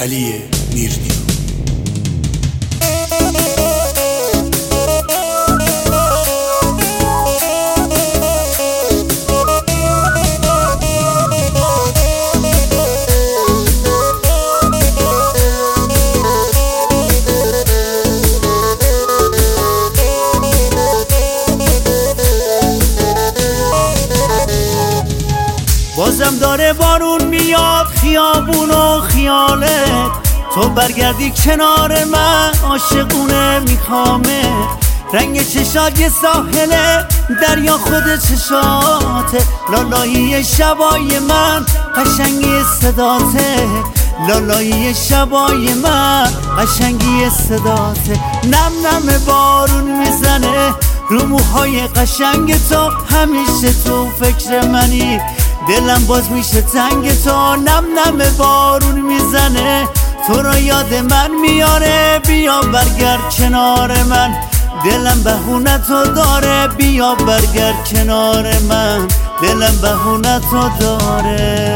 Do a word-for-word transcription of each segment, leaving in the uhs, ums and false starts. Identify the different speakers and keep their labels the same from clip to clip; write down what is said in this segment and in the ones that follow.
Speaker 1: علی میرنیا.
Speaker 2: بازم داره بارون میاد خیابون و خیالت، تو برگردی کنار من عاشقونه میخوامه. رنگ چشات یه ساحله دریا خود چشاته، لالایی شبای من قشنگی صداته، لالایی شبای من قشنگی صداته. نم نم بارون میزنه رو موهای قشنگ تو، همیشه تو فکر منی دلم باز میشه تنگ تو. نم نم بارون میزنه تو رو یاد من میاره، بیا برگرد کنار من دلم بهونه تو داره، بیا برگرد کنار من دلم بهونه تو داره.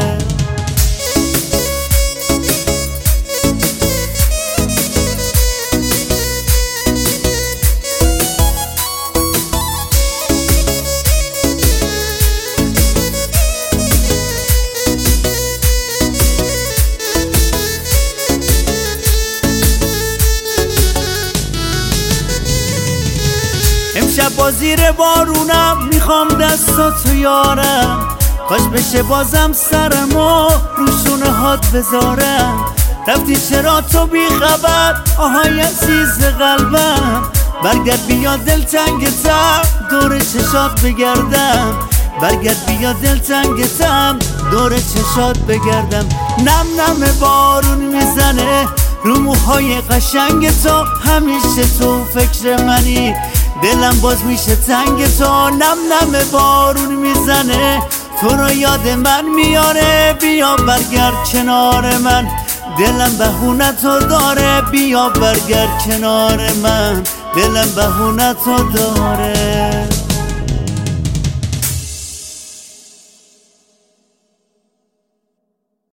Speaker 2: امشب با زیر بارونم میخوام دستاتو یارم، کاش بشه بازم سرمو روشونه هات بذارم. رفتی چرا تو بی خبر آهای عزیز قلبم، برگرد بیا دلتنگتم دور چشات بگردم، برگرد بیا دلتنگتم دور چشات بگردم. نم نم بارون میزنه رو موهای قشنگ تو، همیشه تو فکر منی دلم باز میشه تنگ تو. نم نم بارون میزنه تو رو یاد من میاره، بیا برگرد کنار من دلم بهونه تو داره، بیا برگرد کنار من دلم بهونه تو داره.